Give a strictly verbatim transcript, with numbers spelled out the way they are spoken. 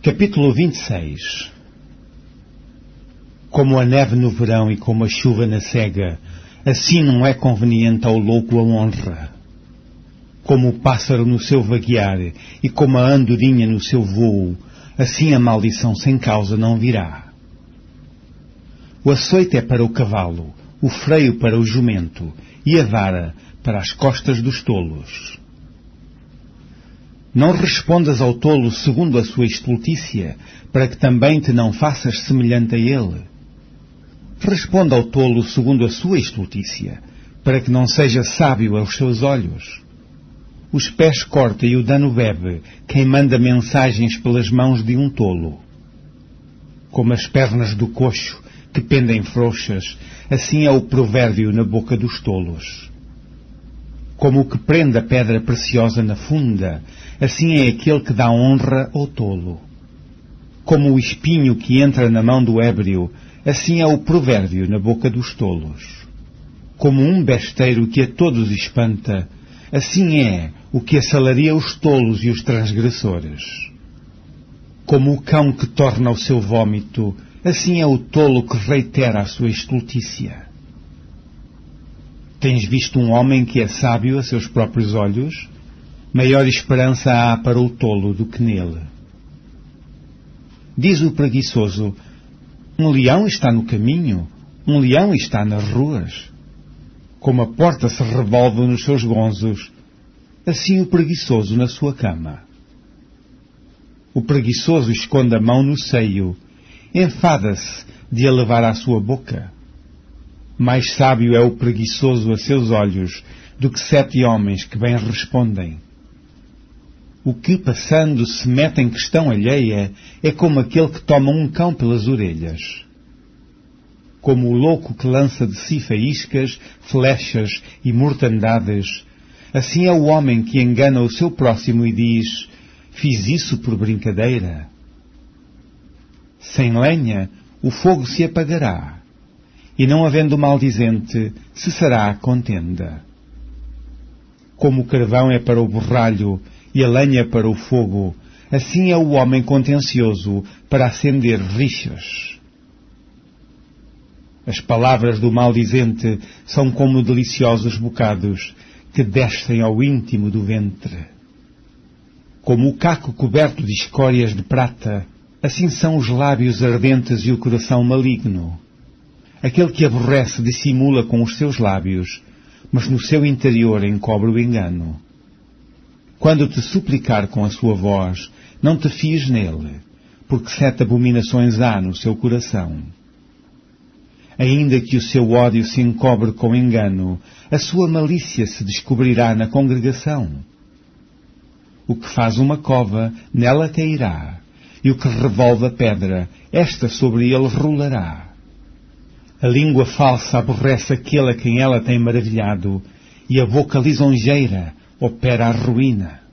Capítulo vinte e seis. Como a neve no verão e como a chuva na cega, assim não é conveniente ao louco a honra. Como o pássaro no seu vaguear e como a andorinha no seu vôo, assim a maldição sem causa não virá. O açoite é para o cavalo, o freio para o jumento e a vara para as costas dos tolos. Não respondas ao tolo segundo a sua estultícia, para que também te não faças semelhante a ele. Responda ao tolo segundo a sua estultícia, para que não seja sábio aos seus olhos. Os pés corta e o dano bebe, quem manda mensagens pelas mãos de um tolo. Como as pernas do coxo, que pendem frouxas, assim é o provérbio na boca dos tolos. Como o que prende a pedra preciosa na funda, assim é aquele que dá honra ao tolo. Como o espinho que entra na mão do ébrio, assim é o provérbio na boca dos tolos. Como um besteiro que a todos espanta, assim é o que assalaria os tolos e os transgressores. Como o cão que torna o seu vômito, assim é o tolo que reitera a sua estultícia. Tens visto um homem que é sábio a seus próprios olhos? Maior esperança há para o tolo do que nele. Diz o preguiçoso: um leão está no caminho, um leão está nas ruas. Como a porta se revolve nos seus gonzos, assim o preguiçoso na sua cama. O preguiçoso esconde a mão no seio, enfada-se de a levar à sua boca. Mais sábio é o preguiçoso a seus olhos do que sete homens que bem respondem. O que, passando, se mete em questão alheia é como aquele que toma um cão pelas orelhas. Como o louco que lança de si faíscas, flechas e mortandades, assim é o homem que engana o seu próximo e diz: fiz isso por brincadeira. Sem lenha, o fogo se apagará, e não havendo maldizente, cessará a contenda. Como o carvão é para o borralho e a lenha para o fogo, assim é o homem contencioso para acender rixas. As palavras do maldizente são como deliciosos bocados que descem ao íntimo do ventre. Como o caco coberto de escórias de prata, assim são os lábios ardentes e o coração maligno. Aquele que aborrece dissimula com os seus lábios, mas no seu interior encobre o engano. Quando te suplicar com a sua voz, não te fies nele, porque sete abominações há no seu coração. Ainda que o seu ódio se encobre com engano, a sua malícia se descobrirá na congregação. O que faz uma cova, nela cairá, e o que revolve a pedra, esta sobre ele rolará. A língua falsa aborrece aquele a quem ela tem maravilhado, e a boca lisonjeira opera a ruína.